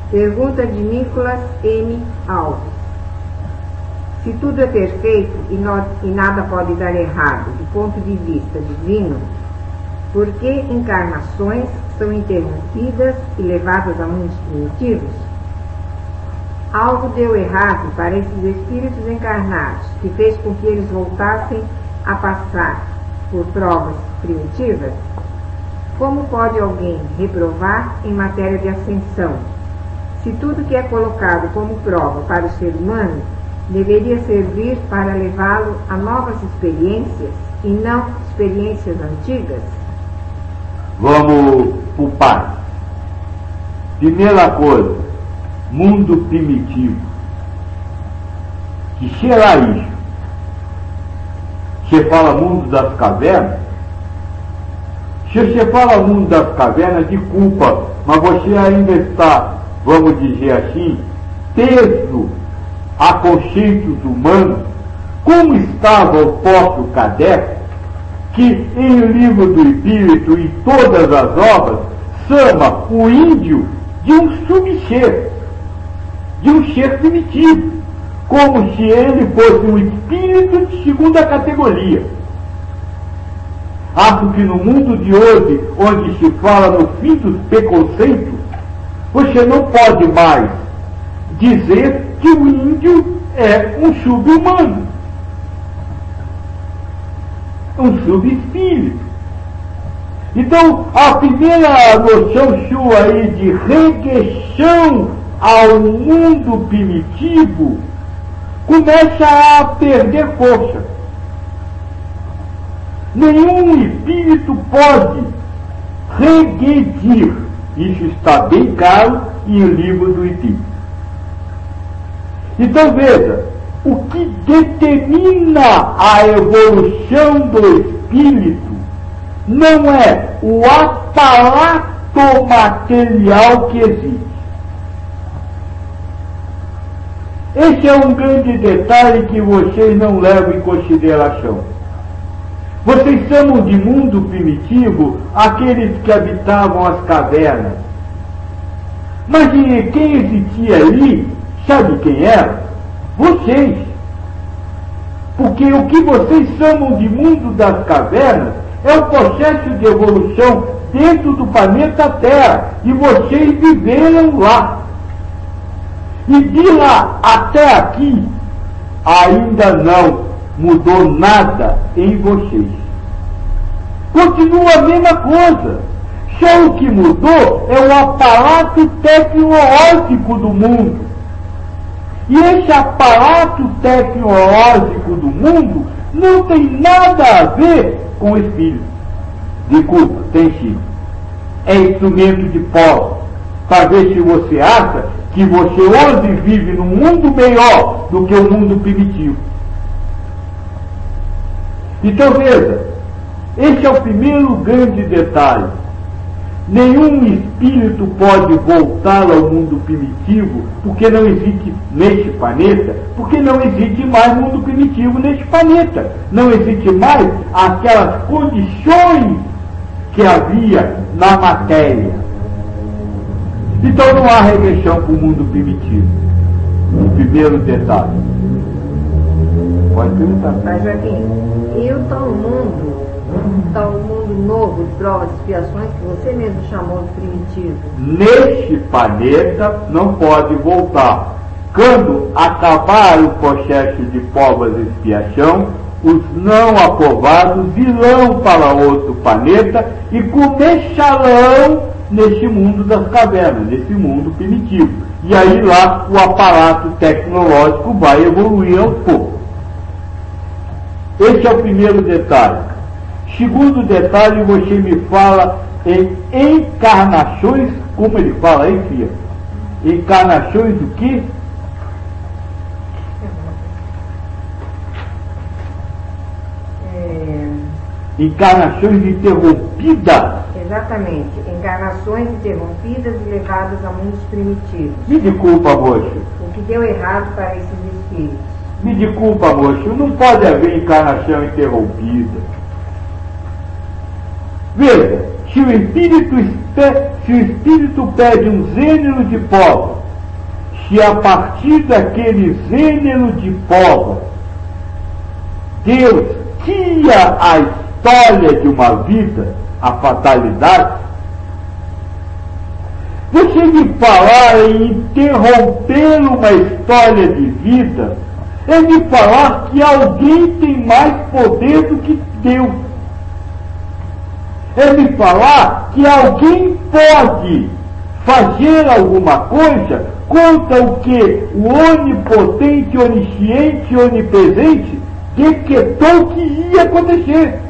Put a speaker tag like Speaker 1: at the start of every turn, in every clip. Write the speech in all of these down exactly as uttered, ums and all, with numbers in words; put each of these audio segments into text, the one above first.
Speaker 1: Pergunta de Nicolas M. Alves. Se tudo é perfeito e, no, e nada pode dar errado do ponto de vista divino, por que encarnações são interrompidas e levadas a mundos primitivos? Algo deu errado para esses espíritos encarnados, que fez com que eles voltassem a passar por provas primitivas? Como pode alguém reprovar em matéria de ascensão, se tudo que é colocado como prova para o ser humano deveria servir para levá-lo a novas experiências e não experiências antigas?
Speaker 2: Vamos por partes. Primeira coisa, mundo primitivo. Que será isso? Você fala mundo das cavernas? Se você fala mundo das cavernas, de culpa, mas você ainda está, vamos dizer assim, teso a conceitos humanos, como estava o próprio Kardec, que em O Livro do Espírito e todas as obras chama o índio de um subser, de um ser primitivo, como se ele fosse um espírito de segunda categoria. Acho que no mundo de hoje, onde se fala no fim dos preconceitos, você não pode mais dizer que o índio é um sub-humano, um sub-espírito. Então, a primeira noção sua aí de regressão ao mundo primitivo começa a perder força. Nenhum espírito pode regredir. Isso está bem claro em O Livro do Espírito. Então veja, o que determina a evolução do espírito não é o aparato material que existe. Esse é um grande detalhe que vocês não levam em consideração. Vocês chamam de mundo primitivo aqueles que habitavam as cavernas. Mas quem existia ali, sabe quem era? Vocês. Porque o que vocês chamam de mundo das cavernas é o processo de evolução dentro do planeta Terra. E vocês viveram lá. E de lá até aqui, ainda não mudou nada em vocês. Continua a mesma coisa. Só o que mudou é o aparato tecnológico do mundo. E esse aparato tecnológico do mundo não tem nada a ver com o espírito. Desculpa, tem sim. É instrumento de prova, para ver se você acha que você hoje vive num mundo melhor do que o mundo primitivo. Então veja, esse é o primeiro grande detalhe. Nenhum espírito pode voltar ao mundo primitivo, porque não existe neste planeta, porque não existe mais mundo primitivo neste planeta. Não existe mais aquelas condições que havia na matéria. Então não há regressão para o mundo primitivo. O primeiro detalhe. Pode perguntar.
Speaker 1: Mas Joaquim, e o tal mundo, o tal mundo novo de provas e expiações que você mesmo chamou de primitivo?
Speaker 2: Neste planeta não pode voltar. Quando acabar o processo de provas e expiação, os não aprovados irão para outro planeta e começarão nesse mundo das cavernas, nesse mundo primitivo. E aí lá o aparato tecnológico vai evoluir aos poucos. Esse é o primeiro detalhe. Segundo detalhe, você me fala em encarnações, como ele fala aí, filha? Encarnações do quê?
Speaker 1: É...
Speaker 2: Encarnações interrompidas.
Speaker 1: Exatamente, encarnações interrompidas e levadas a mundos primitivos.
Speaker 2: Me desculpa, moço.
Speaker 1: O que deu errado para esses espíritos?
Speaker 2: Me desculpa, moço, não pode haver encarnação interrompida. Veja, se o espírito, se o espírito pede um gênero de prova se a partir daquele gênero de prova Deus tira a história de uma vida, a fatalidade, você me falar em interromper uma história de vida é me falar que alguém tem mais poder do que Deus. É me falar que alguém pode fazer alguma coisa contra o que o onipotente, onisciente, onipresente decretou que ia acontecer.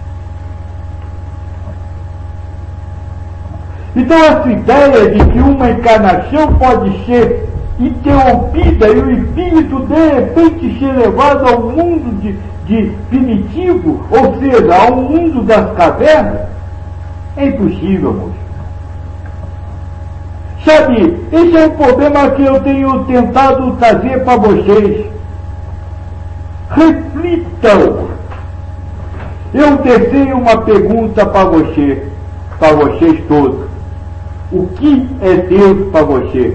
Speaker 2: Então essa ideia de que uma encarnação pode ser interrompida e o espírito de repente ser levado ao mundo de, de primitivo, ou seja, ao mundo das cavernas, é impossível, moço. Sabe, esse é um problema que eu tenho tentado trazer para vocês. Reflitam. Eu deixei uma pergunta para você, para vocês todos. O que é Deus para você?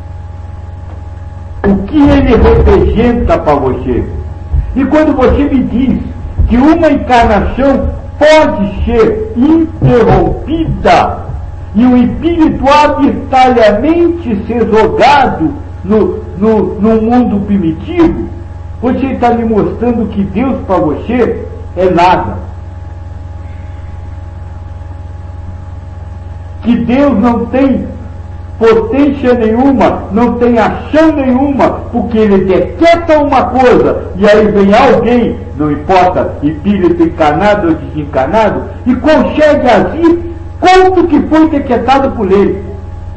Speaker 2: O que Ele representa para você? E quando você me diz que uma encarnação pode ser interrompida e o espírito arbitrariamente ser jogado no, no, no mundo primitivo, você está me mostrando que Deus para você é nada. Que Deus não tem potência nenhuma, não tem ação nenhuma, porque Ele decreta uma coisa, e aí vem alguém, não importa, espírito encarnado ou desencarnado, e consegue agir contra o que foi decretado por Ele.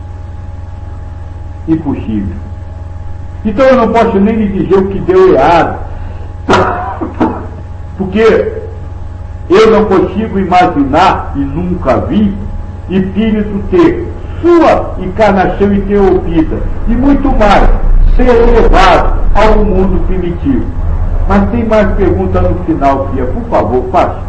Speaker 2: Impossível. Então eu não posso nem lhe dizer o que deu errado, porque eu não consigo imaginar, e nunca vi, espírito ter sua encarnação interrompida e muito mais ser levado ao mundo primitivo. Mas tem mais pergunta no final, Pia, por favor, faça.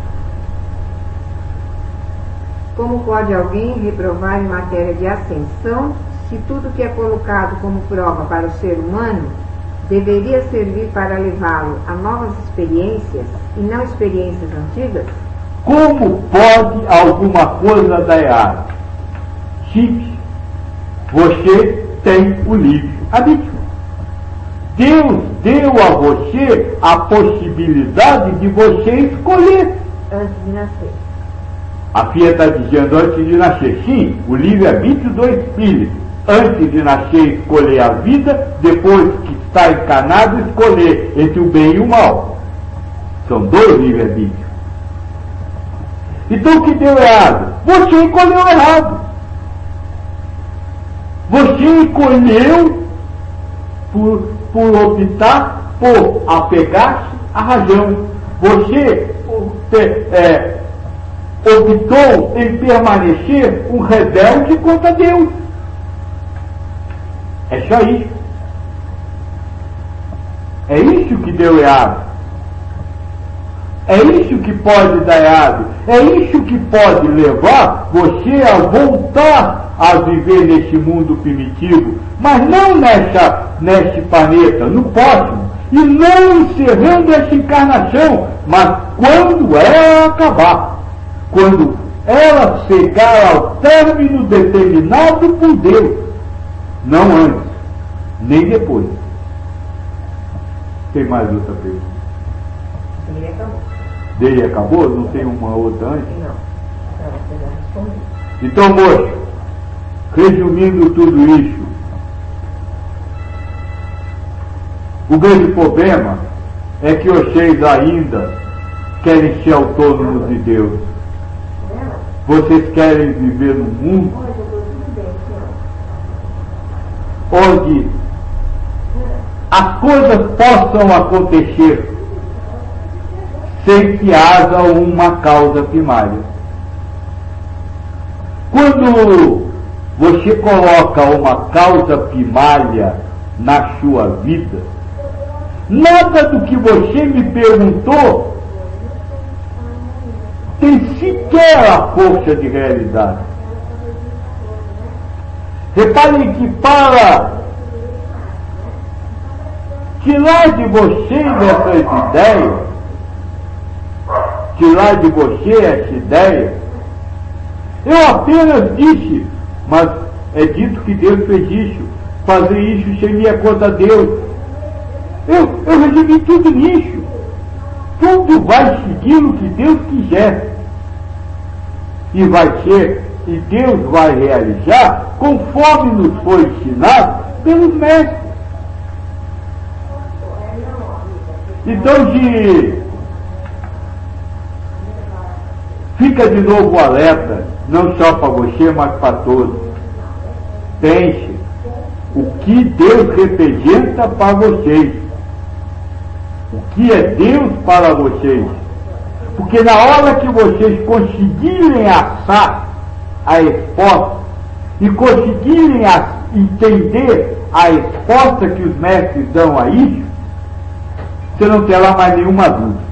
Speaker 1: Como pode alguém reprovar em matéria de ascensão se tudo que é colocado como prova para o ser humano deveria servir para levá-lo a novas experiências e não experiências antigas?
Speaker 2: Como pode alguma coisa dar errado? Simples. Você tem o livre-arbítrio. Deus deu a você a possibilidade de você escolher.
Speaker 1: Antes de nascer.
Speaker 2: A Fia está dizendo antes de nascer. Sim, o livre-arbítrio do espírito. Antes de nascer, escolher a vida. Depois que está encarnado, escolher entre o bem e o mal. São dois livre-arbítrios. Então o que deu errado? Você escolheu errado. Você escolheu por, por optar por apegar-se à razão. Você é, optou em permanecer um rebelde contra Deus. É só isso. É isso que deu errado. É isso que pode dar errado. É isso que pode levar você a voltar a viver nesse mundo primitivo, mas não nessa, nesse planeta, no próximo, e não encerrando essa encarnação, mas quando ela acabar, quando ela chegar ao término determinado por Deus, não antes, nem depois. Tem mais outra pergunta?
Speaker 1: Ele acabou.
Speaker 2: Dele acabou? Não tem uma outra antes?
Speaker 1: Não. Então, você já respondeu.
Speaker 2: Então, moço, resumindo tudo isso, o grande problema é que vocês ainda querem ser autônomos de Deus. Vocês querem viver num mundo onde as coisas possam acontecer sem que haja uma causa primária. Quando você coloca uma causa primária na sua vida, nada do que você me perguntou tem sequer a força de realidade. Reparem que para tirar de vocês essas ideias, tirar de você essa ideia. Eu apenas disse, mas é dito que Deus fez isso, fazer isso seria contra Deus. Eu, eu resolvi tudo nisso. Tudo vai seguir o que Deus quiser. E vai ser, e Deus vai realizar conforme nos foi ensinado pelos mestres. Então, de, fica de novo alerta, não só para você, mas para todos. Pense o que Deus representa para vocês. O que é Deus para vocês. Porque na hora que vocês conseguirem assar a resposta e conseguirem entender a resposta que os mestres dão a isso, você não terá mais nenhuma dúvida.